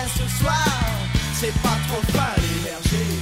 bien ce soir, c'est pas trop fin les bergers.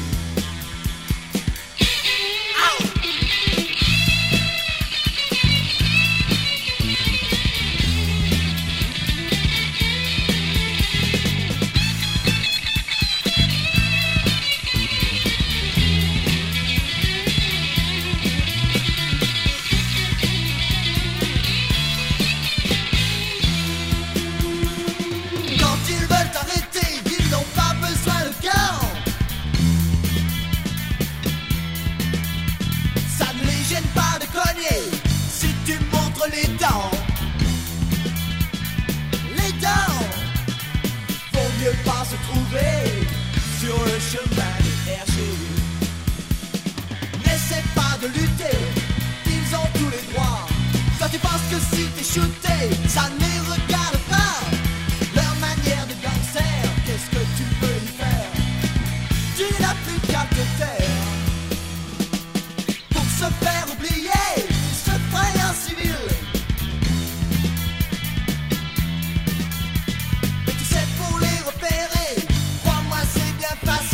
Les dents, vaut mieux pas se trouver sur le chemin des RG. N'essaie pas de lutter, ils ont tous les droits. Toi tu penses que si t'es shooté, ça ne les regarde pas. Leur manière de gangster, qu'est-ce que tu peux y faire? Tu n'as plus qu'à te taire. Pour se faire oublier, ils se prennent en civil. Facile.